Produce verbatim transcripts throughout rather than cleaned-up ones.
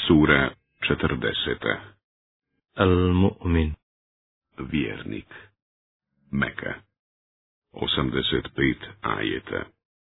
Sura četrdeseta. Al-Mu'min. Vjernik. Meka. osamdeset pet ajeta.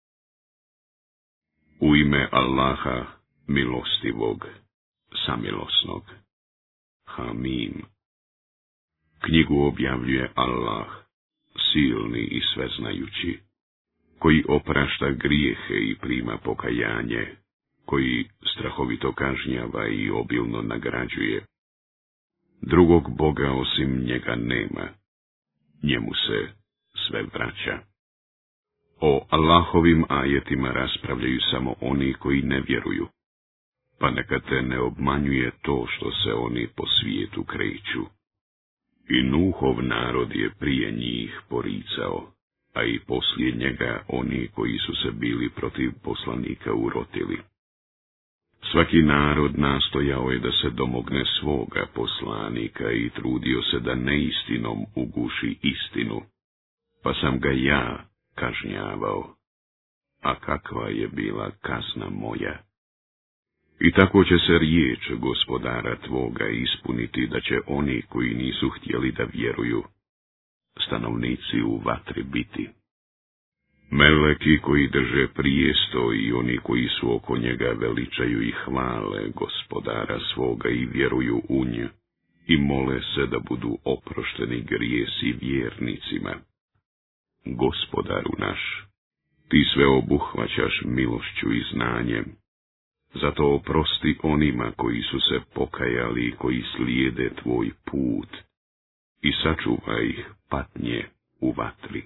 U ime Allaha, milostivog, samilosnog. Hamim. Knjigu objavljuje Allah, silni i sveznajući, koji oprašta grijehe i prima pokajanje, koji strahovito kažnjava i obilno nagrađuje. Drugog Boga osim njega nema, njemu se sve vraća. O Allahovim ajetima raspravljaju samo oni koji ne vjeruju, pa neka te ne obmanjuje to što se oni po svijetu kreću. I Nuhov narod je prije njih poricao, a i poslije njega oni koji su se bili protiv poslanika urotili. Svaki narod nastojao je da se domogne svoga poslanika i trudio se da neistinom uguši istinu, pa sam ga ja kažnjavao. A kakva je bila kazna moja? I tako će se riječ gospodara tvoga ispuniti, da će oni koji nisu htjeli da vjeruju, stanovnici u vatri biti. Meleki koji drže prijesto i oni koji su oko njega veličaju i hvale gospodara svoga i vjeruju u nju i mole se da budu oprošteni grijesi vjernicima. Gospodaru naš, ti sve obuhvaćaš milošću i znanjem, zato oprosti onima koji su se pokajali i koji slijede tvoj put i sačuvaj ih patnje u vatri.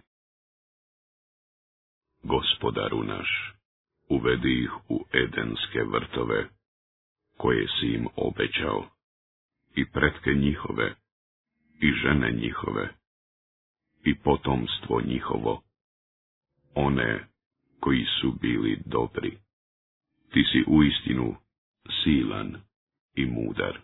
Gospodaru naš, uvedi ih u edenske vrtove, koje si im obećao, i pretke njihove, i žene njihove, i potomstvo njihovo, one koji su bili dobri. Ti si uistinu silan i mudar.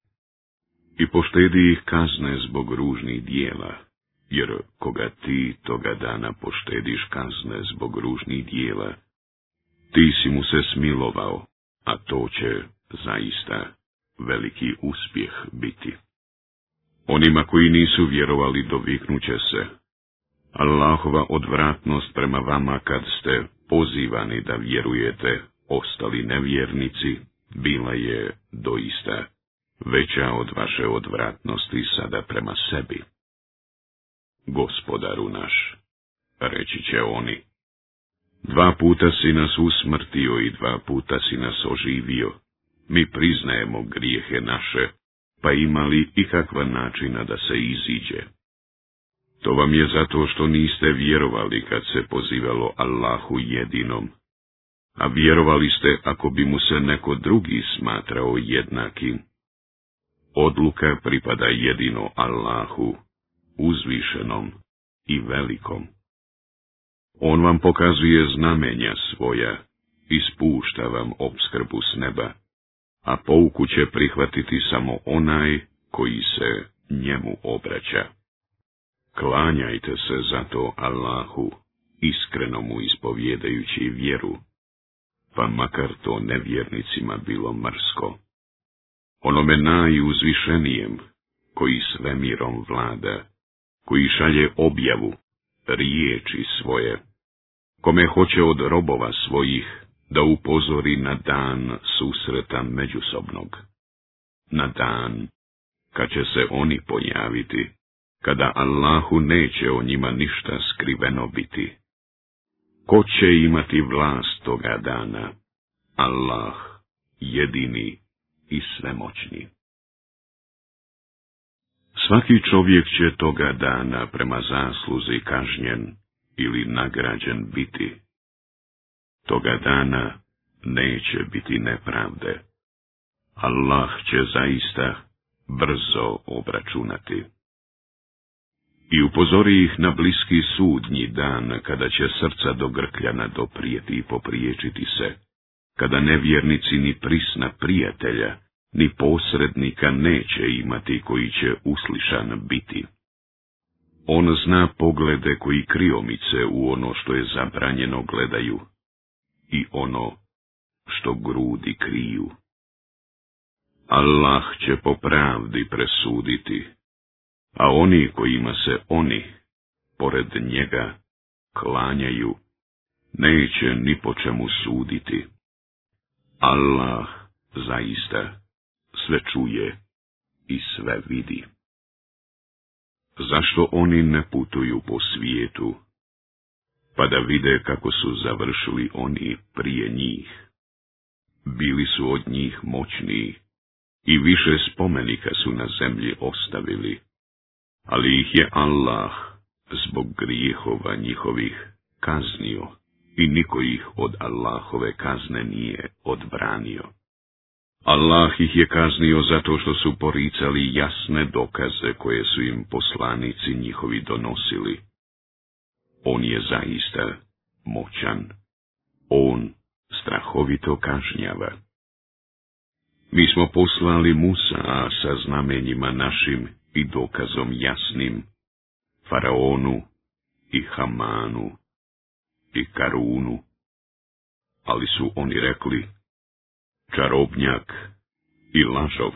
I poštedi ih kazne zbog ružnih dijela, jer koga ti toga dana poštediš kazne zbog ružnih dijela, ti si mu se smilovao, a to će zaista veliki uspjeh biti. Onima koji nisu vjerovali doviknuće se: Allahova odvratnost prema vama kad ste pozivani da vjerujete, ostali nevjernici, bila je doista veća od vaše odvratnosti sada prema sebi. Gospodaru naš, reći će oni, dva puta si nas usmrtio i dva puta si nas oživio, mi priznajemo grijehe naše, pa imali ikakva načina da se iziđe. To vam je zato što niste vjerovali kad se pozivalo Allahu jedinom, a vjerovali ste ako bi mu se neko drugi smatrao jednakim. Odluka pripada jedino Allahu, uzvišenom i velikom. On vam pokazuje znamenja svoja i spušta vam opskrbu s neba, a pouku će prihvatiti samo onaj koji se njemu obraća. Klanjajte se zato Allahu, iskreno mu ispovjedajući vjeru, pa makar to nevjernicima bilo mrsko. Onome najuzvišenijem, koji svemirom vlada, koji šalje objavu, riječi svoje, kome hoće od robova svojih da upozori na dan susreta međusobnog, na dan kad će se oni pojaviti, kada Allahu neće o njima ništa skriveno biti. Ko će imati vlast toga dana? Allah, jedini i svemoćni. Svaki čovjek će toga dana prema zasluzi kažnjen ili nagrađen biti. Toga dana neće biti nepravde. Allah će zaista brzo obračunati. I upozori ih na bliski sudnji dan, kada će srca do grkljana doprijeti i popriječiti se, kada nevjernici ni prisna prijatelja, ni posrednika neće imati koji će uslišan biti. On zna poglede koji kriomice u ono što je zabranjeno gledaju i ono što grudi kriju. Allah će po pravdi presuditi, a oni kojima se oni, pored njega, klanjaju, neće ni po čemu suditi. Allah zaista sve čuje i sve vidi. Zašto oni ne putuju po svijetu, pa da vide kako su završili oni prije njih? Bili su od njih moćniji i više spomenika su na zemlji ostavili, ali ih je Allah zbog grijehova njihovih kaznio i niko ih od Allahove kazne nije odbranio. Allah ih je kaznio zato što su poricali jasne dokaze koje su im poslanici njihovi donosili. On je zaista moćan. On strahovito kažnjava. Mi smo poslali Musa sa znamenjima našim i dokazom jasnim Faraonu i Hamanu i Karunu, ali su oni rekli čarobnjak i lažov.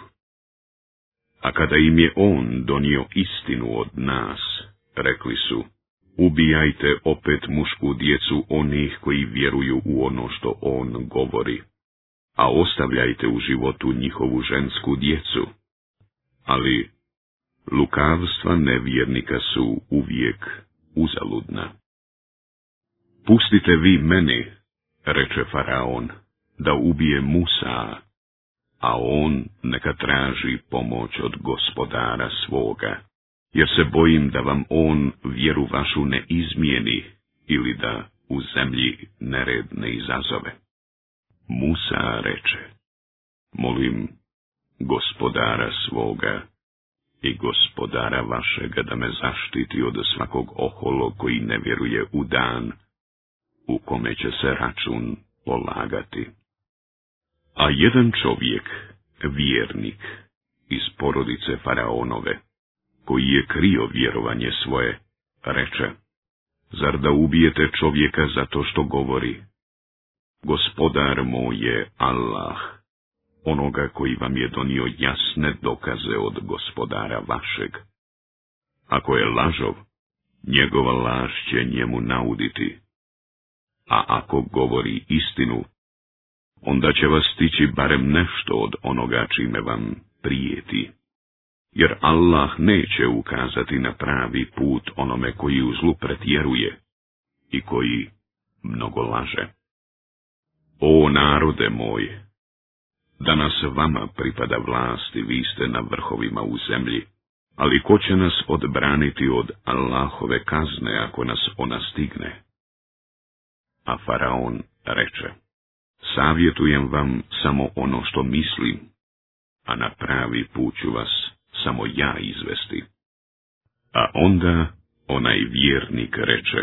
A kada im je on donio istinu od nas, rekli su, ubijajte opet mušku djecu onih koji vjeruju u ono što on govori, a ostavljajte u životu njihovu žensku djecu. Ali lukavstva nevjernika su uvijek uzaludna. Pustite vi meni, reče Faraon, da ubije Musa, a on neka traži pomoć od gospodara svoga, jer se bojim da vam on vjeru vašu ne izmijeni ili da u zemlji nered ne izazove. Musa reče, molim gospodara svoga i gospodara vašega da me zaštiti od svakog oholog koji ne vjeruje u dan u kome će se račun polagati. A jedan čovjek, vjernik, iz porodice Faraonove, koji je krio vjerovanje svoje, reče, zar da ubijete čovjeka zato što govori, gospodar moj je Allah, onoga koji vam je donio jasne dokaze od gospodara vašeg. Ako je lažov, njegova laž će njemu nauditi, a ako govori istinu, onda će vas stići barem nešto od onoga čime vam prijeti. Jer Allah neće ukazati na pravi put onome koji u zlu pretjeruje i koji mnogo laže. O narode moj, danas vama pripada vlast i vi ste na vrhovima u zemlji, ali ko će nas odbraniti od Allahove kazne ako nas ona stigne? A Faraon reče, savjetujem vam samo ono što mislim, a na pravi put ću vas samo ja izvesti. A onda onaj vjernik reče,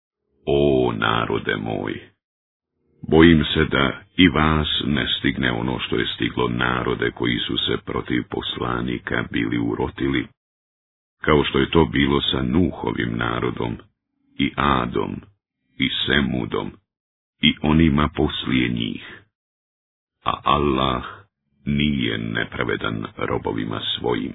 o narode moj, bojim se da i vas ne stigne ono što je stiglo narode koji su se protiv poslanika bili urotili, kao što je to bilo sa Nuhovim narodom, i Adom, i Semudom, i onima poslije njih. A Allah nije nepravedan robovima svojim.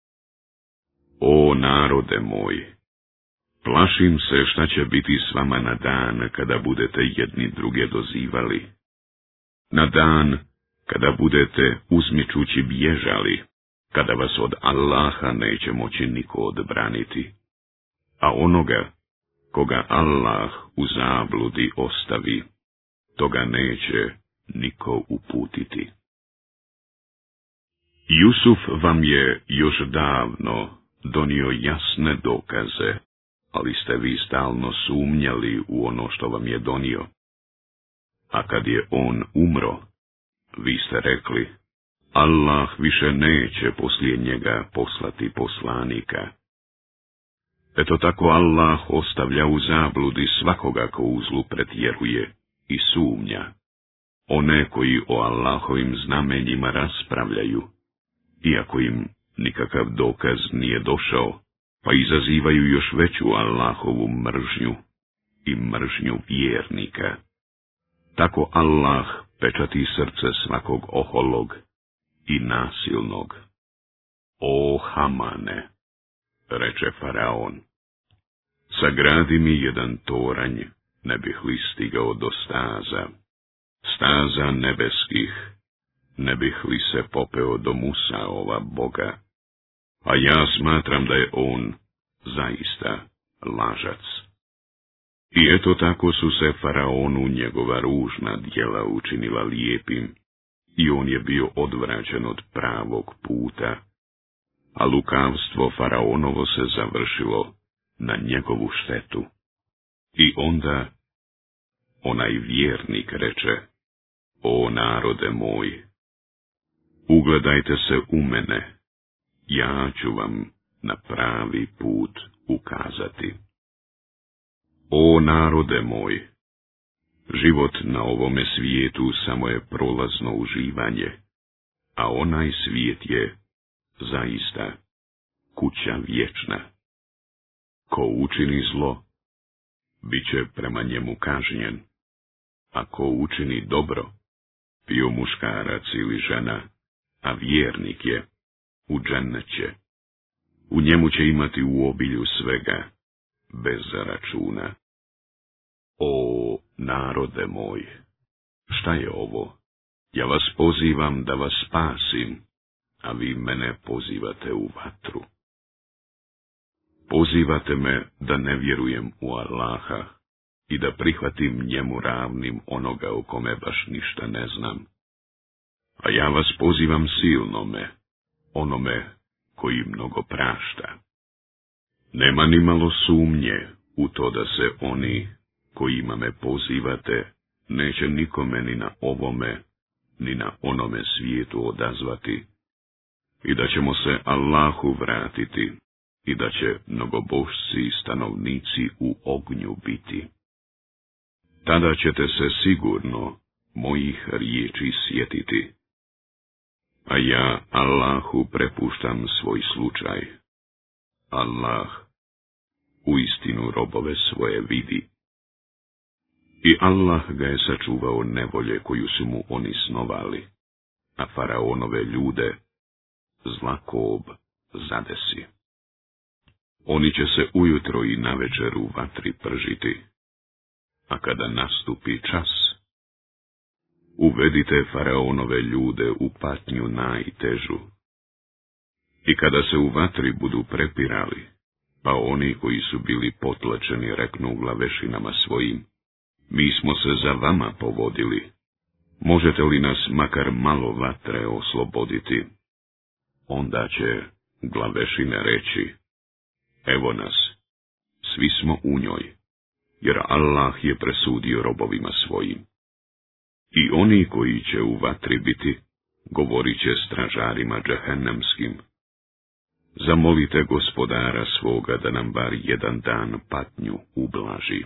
O narode moj, plašim se šta će biti s vama na dan kada budete jedni druge dozivali. Na dan kada budete uzmičući bježali, kada vas od Allaha neće moći niko odbraniti. A onoga koga Allah u zabludi ostavi, toga neće niko uputiti. Jusuf vam je još davno donio jasne dokaze, ali ste vi stalno sumnjali u ono što vam je donio. A kad je on umro, vi ste rekli, Allah više neće poslije njega poslati poslanika. Eto tako Allah ostavlja u zabludi svakoga ko u zlu pretjeruje i sumnja, one koji o Allahovim znamenjima raspravljaju, iako im nikakav dokaz nije došao, pa izazivaju još veću Allahovu mržnju i mržnju vjernika. Tako Allah pečati srce svakog oholog i nasilnog. O Hamane, reče faraon, sagradi mi jedan toranj, ne bih li stigao do staza, staza nebeskih, ne bih li se popeo do Musaova Boga, a ja smatram da je on zaista lažac. I eto tako su se faraonu njegova ružna djela učinila lijepim, i on je bio odvraćen od pravog puta, a lukavstvo faraonovo se završilo na njegovu štetu. I onda onaj vjernik reče, o narode moj, ugledajte se u mene, ja ću vam na pravi put ukazati. O narode moj, život na ovome svijetu samo je prolazno uživanje, a onaj svijet je zaista kuća vječna. Ko učini zlo, bit će prema njemu kažnjen, a ko učini dobro, bio muškarac ili žena, a vjernik je, u džennet će. U njemu će imati u obilju svega, bez računa. O narode moj, šta je ovo? Ja vas pozivam da vas spasim, a vi mene pozivate u vatru. Pozivate me da ne vjerujem u Allaha i da prihvatim njemu ravnim onoga o kome baš ništa ne znam. A ja vas pozivam silnome, onome koji mnogo prašta. Nema ni malo sumnje u to da se oni, kojima me pozivate, neće nikome ni na ovome, ni na onome svijetu odazvati, i da ćemo se Allahu vratiti, i da će mnogobožci i stanovnici u ognju biti. Tada ćete se sigurno mojih riječi sjetiti, a ja Allahu prepuštam svoj slučaj. Allah uistinu robove svoje vidi. I Allah ga je sačuvao nevolje koju su mu oni snovali, a faraonove ljude zlakob zadesi. Oni će se ujutro i navečer u vatri pržiti, a kada nastupi čas, uvedite faraonove ljude u patnju najtežu. I kada se u vatri budu prepirali, pa oni koji su bili potlačeni reknu glavešinama svojim, mi smo se za vama povodili, možete li nas makar malo vatre osloboditi? Onda će glavešine reći, evo nas, svi smo u njoj, jer Allah je presudio robovima svojim. I oni koji će u vatri biti, govorit će stražarima džehennemskim, zamolite gospodara svoga da nam bar jedan dan patnju ublaži.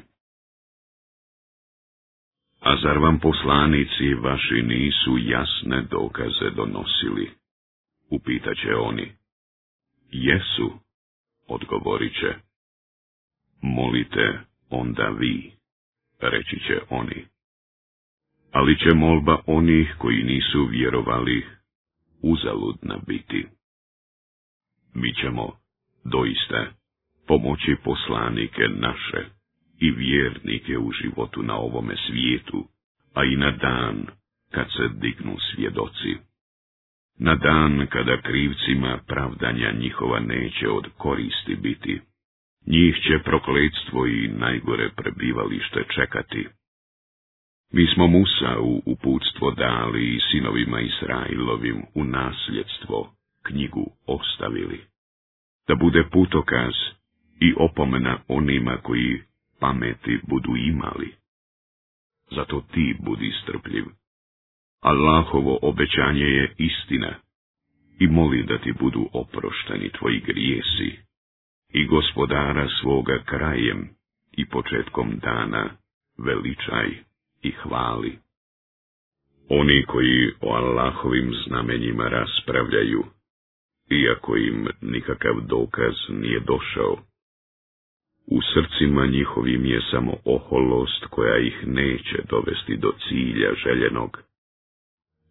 A zar vam poslanici vaši nisu jasne dokaze donosili? Upitaće oni. Jesu, odgovorit će. Molite onda vi, reći će oni. Ali će molba onih koji nisu vjerovali uzaludna biti. Mi ćemo, doista, pomoći poslanike naše i vjernike u životu na ovome svijetu, a i na dan kad se dignu svjedoci. Na dan kada krivcima pravdanja njihova neće od koristi biti, njih će prokletstvo i najgore prebivalište čekati. Mi smo Musa u uputstvo dali i sinovima Israilovim u nasljedstvo knjigu ostavili, da bude putokaz i opomena onima koji pameti budu imali. Zato ti budi strpljiv. Allahovo obećanje je istina i moli da ti budu oprošteni tvoji grijesi i gospodara svoga krajem i početkom dana veličaj i hvali. Oni koji o Allahovim znamenjima raspravljaju, iako im nikakav dokaz nije došao, u srcima njihovim je samo oholost koja ih neće dovesti do cilja željenog,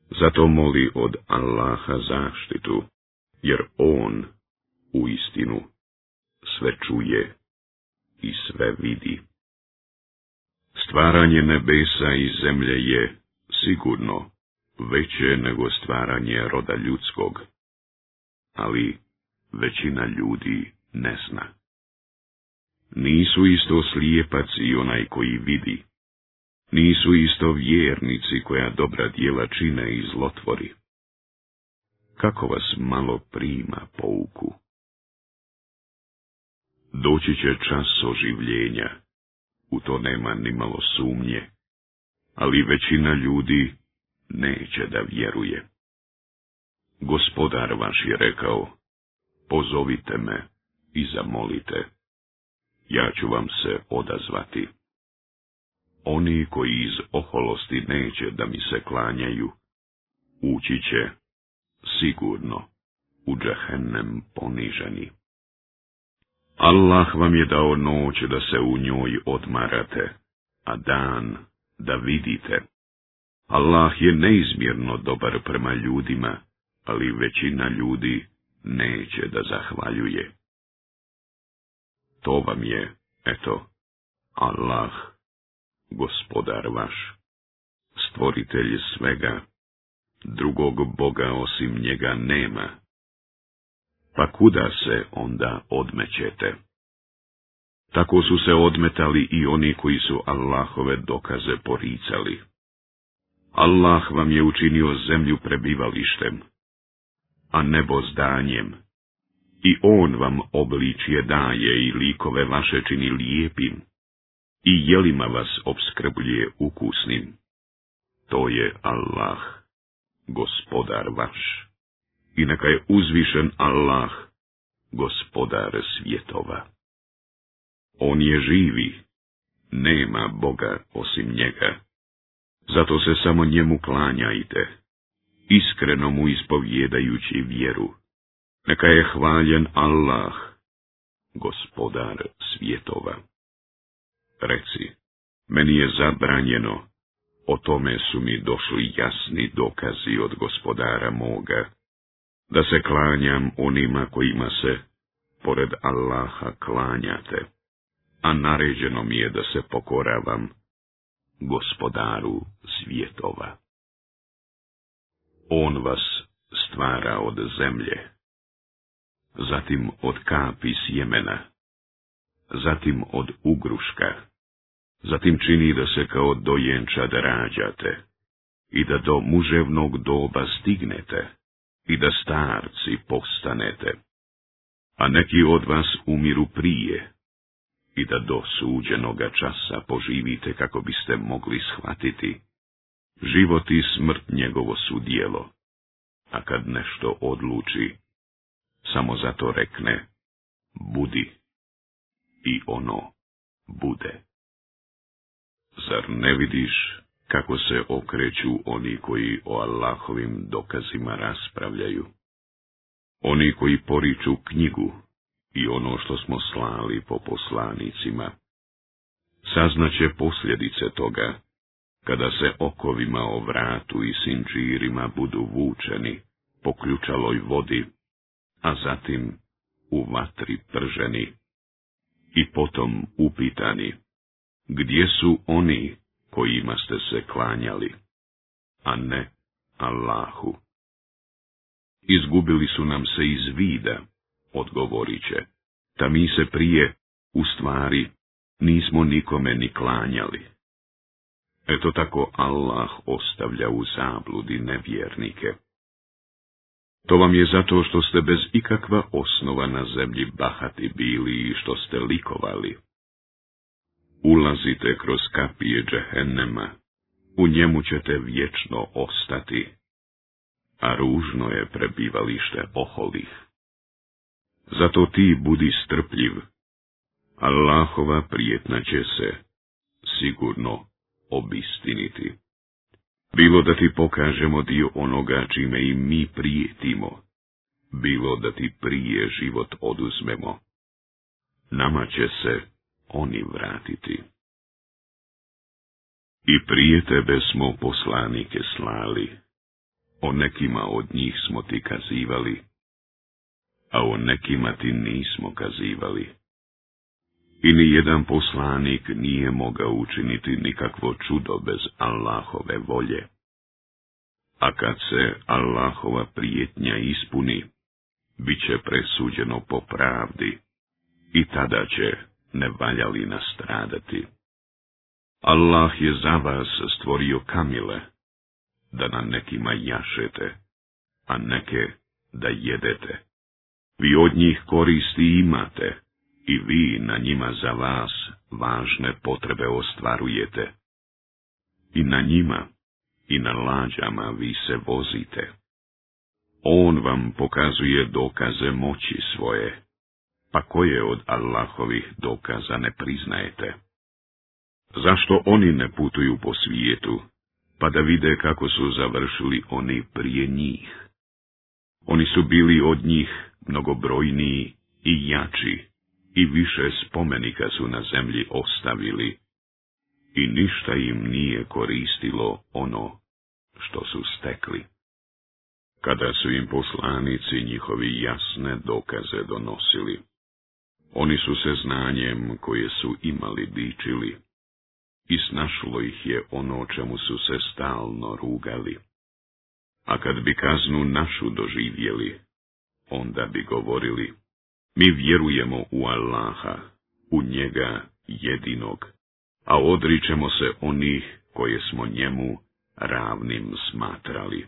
Zato moli od Allaha zaštitu, jer on, uistinu, sve čuje i sve vidi. Stvaranje nebesa i zemlje je, sigurno, veće nego stvaranje roda ljudskog, ali većina ljudi ne zna. Nisu isto slijepac i onaj koji vidi, nisu isto vjernici koja dobra djela čine i zlotvori. Kako vas malo prima pouku? Doći će čas oživljenja, u to nema ni malo sumnje, ali većina ljudi neće da vjeruje. Gospodar vaš je rekao, pozovite me i zamolite, ja ću vam se odazvati. Oni koji iz oholosti neće da mi se klanjaju, ući će, sigurno, u džehennem poniženi. Allah vam je dao noć da se u njoj odmarate, a dan da vidite. Allah je neizmjerno dobar prema ljudima, ali većina ljudi neće da zahvaljuje. To vam je, eto, Allah, gospodar vaš, stvoritelj svega, drugog Boga osim njega nema. Pa kuda se onda odmećete? Tako su se odmetali i oni koji su Allahove dokaze poricali. Allah vam je učinio zemlju prebivalištem, a nebo zdanjem, i on vam obličje daje i likove vaše čini lijepim, i jelima vas opskrbljuje ukusnim. To je Allah, gospodar vaš, i neka je uzvišen Allah, gospodar svjetova. On je živi, nema Boga osim njega, zato se samo njemu klanjajte, iskreno mu ispovjedajući vjeru. Neka je hvaljen Allah, gospodar svjetova. Reci, meni je zabranjeno, o tome su mi došli jasni dokazi od gospodara moga, da se klanjam onima kojima se, pored Allaha, klanjate, a naređeno mi je da se pokoravam gospodaru svjetova. On vas stvara od zemlje, zatim od kapi sjemena, zatim od ugruška, zatim čini da se kao dojenčad rađate i da do muževnog doba stignete i da starci postanete, a neki od vas umiru prije i da do suđenoga časa poživite kako biste mogli shvatiti. Život i smrt njegovo su djelo, a kad nešto odluči, samo zato rekne, budi, i ono bude. Zar ne vidiš kako se okreću oni koji o Allahovim dokazima raspravljaju? Oni koji poriču knjigu i ono što smo slali po poslanicima. Saznaće posljedice toga, kada se okovima o vratu i sinđirima budu vučeni po ključaloj vodi, a zatim u vatri prženi, i potom upitani, gdje su oni kojima ste se klanjali, a ne Allahu? Izgubili su nam se iz vida, odgovorit će, ta mi se prije, u stvari, nismo nikome ni klanjali. Eto tako Allah ostavlja u zabludi nevjernike. To vam je zato što ste bez ikakva osnova na zemlji bahati bili i što ste likovali. Ulazite kroz kapije džehennema, u njemu ćete vječno ostati, a ružno je prebivalište oholih. Zato ti budi strpljiv, Allahova prijetna će se, sigurno, obistiniti. Bilo da ti pokažemo dio onoga čime i mi prijetimo, bilo da ti prije život oduzmemo, nama će se oni vratiti. I prije tebe smo poslanike slali, O nekima od njih smo ti kazivali, a o nekima ti nismo kazivali. I ni jedan poslanik nije mogao učiniti nikakvo čudo bez Allahove volje. A kad se Allahova prijetnja ispuni, bit će presuđeno po pravdi, i tada će nevaljali nastradati. Allah je za vas stvorio kamile, da na nekima jašete, a neke da jedete. Vi od njih koristi imate, i vi na njima za vas važne potrebe ostvarujete. I na njima, i na lađama vi se vozite. On vam pokazuje dokaze moći svoje, pa koje od Allahovih dokaza ne priznajete? Zašto oni ne putuju po svijetu, pa da vide kako su završili oni prije njih? Oni su bili od njih mnogobrojniji i jači, i više spomenika su na zemlji ostavili, i ništa im nije koristilo ono što su stekli. Kada su im poslanici njihovi jasne dokaze donosili, oni su se znanjem koje su imali dičili, i snašlo ih je ono čemu su se stalno rugali. A kad bi kaznu našu doživjeli, onda bi govorili: mi vjerujemo u Allaha, u njega jedinog, a odričemo se onih koje smo njemu ravnim smatrali.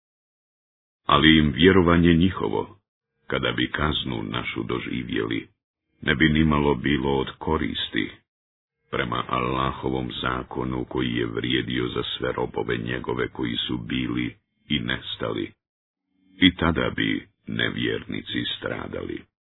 Ali im vjerovanje njihovo, kada bi kaznu našu doživjeli, ne bi nimalo bilo od koristi, prema Allahovom zakonu koji je vrijedio za sve robove njegove koji su bili i nestali, i tada bi nevjernici stradali.